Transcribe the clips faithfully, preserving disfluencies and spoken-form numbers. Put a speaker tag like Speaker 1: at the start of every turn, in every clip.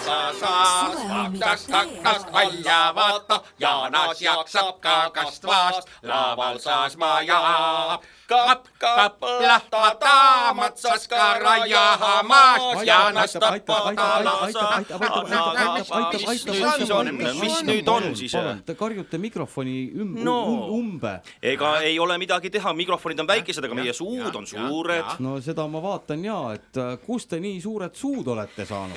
Speaker 1: sa saas, vaktast taktast välja vaata, Jaanas jaksab kaagast vaast, laval saas maja. Kap, kap, lahta taamatsas karaja hamaas, Jaanas tappa talasa.
Speaker 2: Mis nüüd on siis?
Speaker 3: Te karjute mikrofoni umbe.
Speaker 2: Ega ei ole midagi teha, mikrofonid on väikesed, aga meie suud on suured.
Speaker 3: No seda ma vaatan jaa, et kus te nii suured suud olete saanud?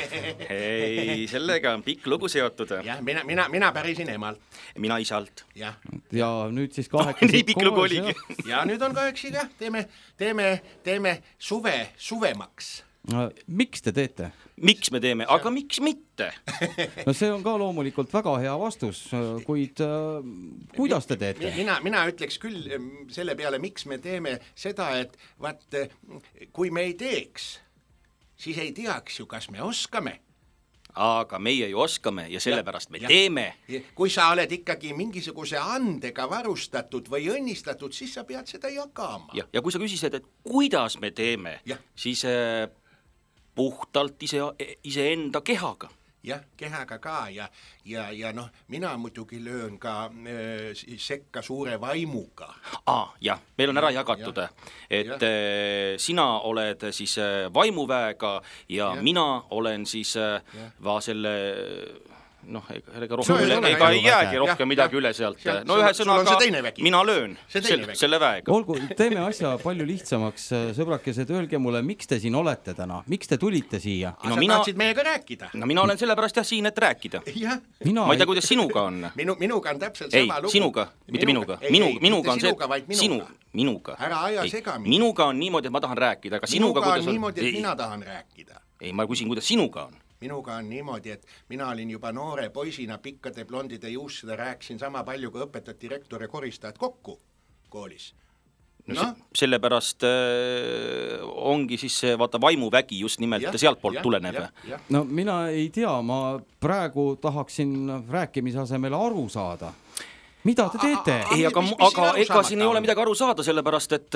Speaker 2: Ei, sellega on pikk lugu seotud.
Speaker 1: Jah, mina, mina, mina pärisin emalt.
Speaker 2: Mina isalt.
Speaker 1: Ja,
Speaker 3: ja nüüd siis kahekesi
Speaker 2: nii pikk lugu oligi.
Speaker 1: Ja nüüd on kahekesi ka, teeme, teeme, teeme suve, suvemaks.
Speaker 3: Miks te teete?
Speaker 2: Miks me teeme, aga miks mitte?
Speaker 3: No see on ka loomulikult väga hea vastus, kuid äh, kuidas te teete?
Speaker 1: Mina, mina ütleks küll selle peale, miks me teeme seda, et vaat, kui me ei teeks, siis ei teaks ju, kas me oskame.
Speaker 2: Aga meie ju oskame ja sellepärast me ja, teeme.
Speaker 1: Kui sa oled ikkagi mingisuguse andega varustatud või õnnistatud, siis sa pead seda jagama.
Speaker 2: Ja, ja kui sa küsisid, et kuidas me teeme, ja. siis äh, puhtalt ise, ise enda kehaga.
Speaker 1: Jah, kehaga ka ja, ja, ja noh, mina muidugi löön ka äh, sekka suure vaimuga.
Speaker 2: Ah, jah, meil on ära jagatud, ja, et ja. Äh, sina oled siis äh, vaimuväega ja, ja mina olen siis äh, va selle... noh, ega, rohkem üle, ega ei jäägi rohkem ja, midagi ja, üle sealt. Ja, no ühe sõnaga mina löön selle, selle väega.
Speaker 3: Olgu, teeme asja palju lihtsamaks, sõbrakesed, öelge mulle, miks te siin olete täna? Miks te tulite siia?
Speaker 1: No, sa mina, tahtsid meiega rääkida.
Speaker 2: No mina olen sellepärast jah siin, et rääkida.
Speaker 1: Ja.
Speaker 2: Ma ei tea, kuidas sinuga on.
Speaker 1: Minu, minuga on täpselt
Speaker 2: ei,
Speaker 1: sama lugu.
Speaker 2: Sinuga, mitte minuga. Ei, minu, ei, minuga on see,
Speaker 1: minuga,
Speaker 2: sinu, minuga.
Speaker 1: Ära aja segamini.
Speaker 2: Minuga on niimoodi, et ma tahan rääkida. Aga
Speaker 1: minuga
Speaker 2: sinuga,
Speaker 1: on niimoodi, et ei, mina tahan rääkida.
Speaker 2: Ei, ma küsin, kuidas sinuga on.
Speaker 1: Minuga on niimoodi, et mina olin juba noore poisina pikkade blondide juusseda, rääkisin sama palju, kui õpetajad, direktor ja koristajad kokku koolis.
Speaker 2: No, no? Sellepärast äh, ongi siis see vaata vaimuvägi just nimelt ja, sealt poolt ja, tuleneb. Ja, ja.
Speaker 3: No mina ei tea, ma praegu tahaksin rääkimise asemel aru saada. Mida te teete?
Speaker 2: A, a, a, ei, aga, aga ega siin ei ole midagi aru saada, sellepärast, et...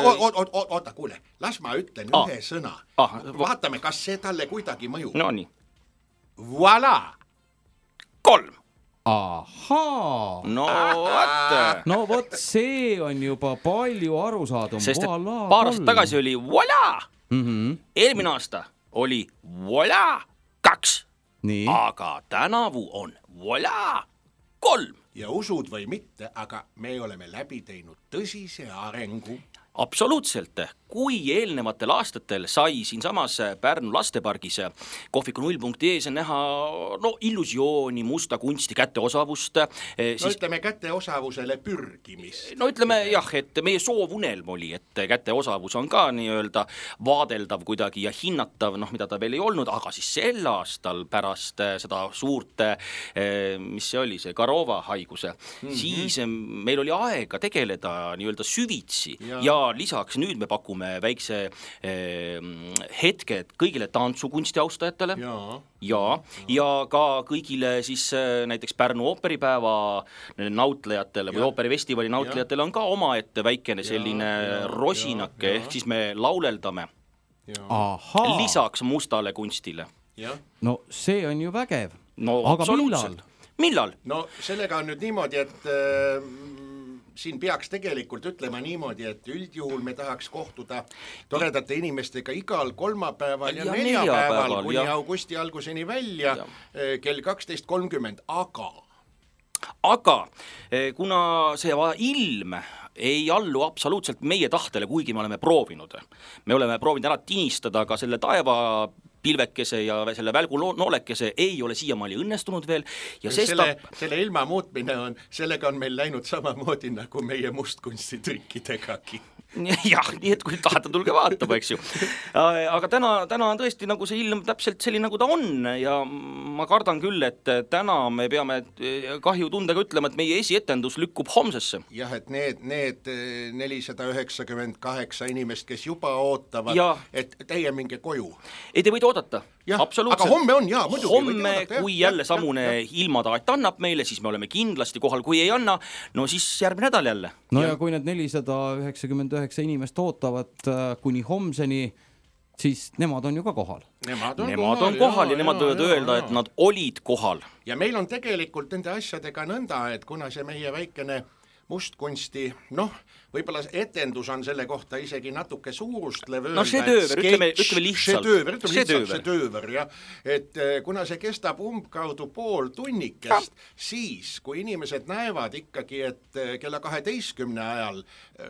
Speaker 1: Oota, kuule, las ma ütlen a. ühe sõna. A, vaatame, kas see talle kuidagi mõjub.
Speaker 2: No nii.
Speaker 1: Voilà!
Speaker 2: Kolm.
Speaker 3: Ahaa!
Speaker 2: No vaat.
Speaker 3: No vot, see on juba palju aru saadum.
Speaker 2: Sest voilà, paar aastat tagasi oli voilà!
Speaker 3: Mm-hmm.
Speaker 2: Eelmine aasta oli voilà! Kaks.
Speaker 3: Nii.
Speaker 2: Aga tänavu on voilà! Kolm.
Speaker 1: Ja usud või mitte, aga me oleme läbi teinud tõsise arengu.
Speaker 2: Absoluutselt. Kui eelnevatel aastatel sai siin samas Pärnu lastepargis kohviku null punkti ees näha no, illusiooni, musta kunsti, kätteosavust.
Speaker 1: No siis... ütleme kätteosavusele pürgimist.
Speaker 2: No ütleme jah, et meie soovunelm oli, et kätteosavus on ka nii-öelda vaadeldav kuidagi ja hinnatav, noh mida ta veel ei olnud, aga siis sel aastal pärast seda suurt, mis see oli, see Karova haiguse, mm-hmm. siis meil oli aega tegeleda nii-öelda süvitsi ja, ja lisaks nüüd me pakume väikse eh, hetke kõigile tantsukunsti austajatele
Speaker 1: ja,
Speaker 2: ja, ja ka kõigile siis näiteks Pärnu ooperipäeva nautlejatele ja, või ooperifestivali nautlejatele on ka oma ette väikene selline ja, ja, rosinake, ehk siis me lauleldame lisaks mustale kunstile.
Speaker 1: Ja.
Speaker 3: No see on ju vägev.
Speaker 2: No
Speaker 3: aga millal?
Speaker 2: Millal?
Speaker 1: No sellega on nüüd niimoodi, et äh, siin peaks tegelikult ütlema niimoodi, et üldjuhul me tahaks kohtuda toredate inimestega igal kolmapäeval ja, ja neljapäeval kuni ja. augusti alguseni välja ja. kell kaksteist kolmkümmend, aga
Speaker 2: aga kuna see ilm ei allu absoluutselt meie tahtele, kuigi me oleme proovinud. Me oleme proovinud ära tinistada ka selle taeva pilvekese ja selle välgu noolekese ei ole siiamaali õnnestunud veel. Ja
Speaker 1: selle, sestap... selle ilma muutmine on, sellega on meil läinud samamoodi nagu meie mustkunstitrikkidegagi.
Speaker 2: Jah, nii et kui tahate, tulge vaatama, eks ju. Aga täna, täna on tõesti nagu see ilm täpselt selline, nagu ta on ja ma kardan küll, et täna me peame kahju tundega ütlema, et meie esietendus lükkub homsesse.
Speaker 1: Jah, et need, need nelisada üheksakümmend kaheksa inimest, kes juba ootavad,
Speaker 2: ja.
Speaker 1: et teie minge koju.
Speaker 2: Ei, te võite oodata.
Speaker 1: Ja,
Speaker 2: absoluutselt.
Speaker 1: Aga homme on, jaa, muidugi.
Speaker 2: Homme, oodata, kui jälle ja, samune ja, ja. ilmataat annab meile, siis me oleme kindlasti kohal, kui ei anna, no siis järgmine nädal jälle.
Speaker 3: No ja, ja kui need nelisada üheksakümmend üheksa inimest ootavad kuni homseni, siis nemad on ju ka kohal.
Speaker 1: Nemad on
Speaker 2: nemad
Speaker 1: kohal,
Speaker 2: on kohal ja, ja nemad
Speaker 1: ja,
Speaker 2: võivad
Speaker 1: ja,
Speaker 2: öelda,
Speaker 1: ja.
Speaker 2: et nad olid kohal.
Speaker 1: Ja meil on tegelikult nende asjadega nõnda, et kuna see meie väikene mustkunsti, noh, võib-olla etendus on selle kohta isegi natuke suurustlev öelda,
Speaker 2: no see tööver, ütleme, ütleme lihtsalt
Speaker 1: see tööver, ütleme see lihtsalt see tööver, jah, et kuna see kestab umbkaudu pool tunnikest, ja. Siis kui inimesed näevad ikkagi, et kella kaheteistkümne ajal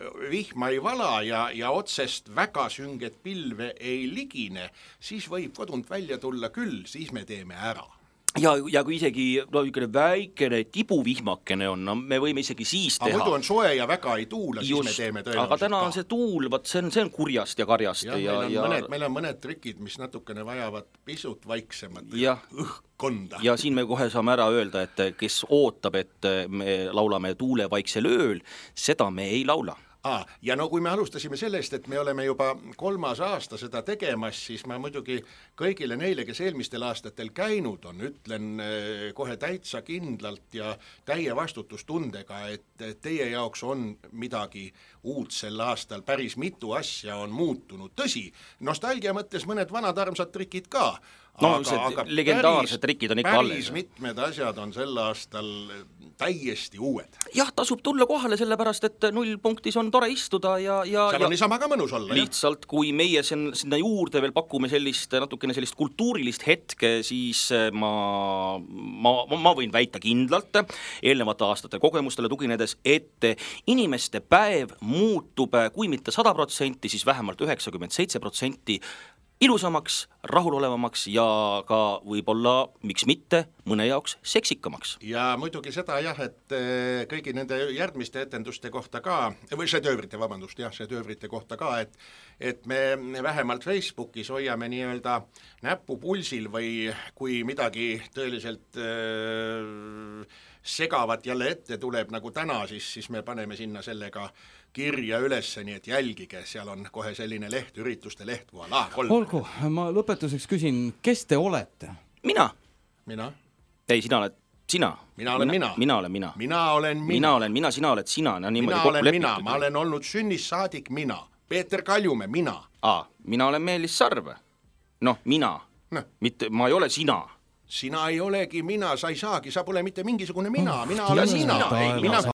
Speaker 1: vihma ei vala ja, ja otsest väga sünget pilve ei ligine, siis võib kodunt välja tulla küll, siis me teeme ära.
Speaker 2: Ja, ja kui isegi no, väikene tibuvihmakene on, no me võime isegi siis teha.
Speaker 1: Aga muidu on soe ja väga ei tuula, siis Just, me teeme tõenäoliselt
Speaker 2: aga täna on see tuul, võt, see, on, see on kurjast ja karjast.
Speaker 1: Ja,
Speaker 2: ja,
Speaker 1: meil, on
Speaker 2: ja...
Speaker 1: Mõned, meil on mõned trikid, mis natukene vajavad pisut vaiksemat õhkkonda.
Speaker 2: Ja siin me kohe saame ära öelda, et kes ootab, et me laulame tuule vaiksel ööl, seda me ei laula.
Speaker 1: Ah, ja no kui me alustasime sellest, et me oleme juba kolmas aasta seda tegemas, siis ma muidugi kõigile neile, kes eelmistel aastatel käinud on, ütlen kohe täitsa kindlalt ja täie vastutustundega, et teie jaoks on midagi uut sel aastal, päris mitu asja on muutunud. Tõsi, nostalgia mõttes mõned vanad armsad trikid ka,
Speaker 2: no aga, aga legendaarsed trikid on ikka alles.
Speaker 1: Päris mitmed asjad on sel aastal täiesti uued.
Speaker 2: Jah, tasub tulla kohale sellepärast, et nullpunktis on tore istuda ja, ja,
Speaker 1: seal on
Speaker 2: ja
Speaker 1: niisama ka mõnus olla.
Speaker 2: Lihtsalt, jah? Kui meie sen, sinna juurde veel pakume sellist natukene sellist kultuurilist hetke, siis ma, ma, ma võin väita kindlalt eelnevate aastate kogemustele tuginedes, et inimeste päev muutub, kui mitte sada protsenti, siis vähemalt üheksakümmend seitse protsenti ilusamaks, rahulolevamaks ja ka võib-olla, miks mitte, mõne jaoks seksikamaks.
Speaker 1: Ja muidugi seda jah, et kõigi nende järgmiste etenduste kohta ka, või see töövrite, vabandust, jah, see töövrite kohta ka, et, et me vähemalt Facebookis hoiame nii-öelda näppu pulsil või kui midagi tõeliselt äh, segavat jälle ette tuleb nagu täna, siis, siis me paneme sinna sellega kirja ülesse, nii et jälgige, seal on kohe selline leht, ürituste leht, voilà, kolm.
Speaker 3: Olgu, ma lõpetuseks küsin, kes te olete?
Speaker 2: Mina.
Speaker 1: Mina?
Speaker 2: Ei, sina oled sina.
Speaker 1: Mina olen mina.
Speaker 2: Mina olen mina.
Speaker 1: Mina olen mina.
Speaker 2: Mina olen mina, sina oled sina. No,
Speaker 1: mina olen mina, ma olen olnud sünnist saadik mina. Peeter Kaljume, mina.
Speaker 2: Aa, mina olen Meelis Sarv. Noh, mina. No. Mitte, ma ei ole sina.
Speaker 1: Sina ei olegi mina, sa ei saagi, sa pole mitte mingisugune mina, mina olen mina. Mina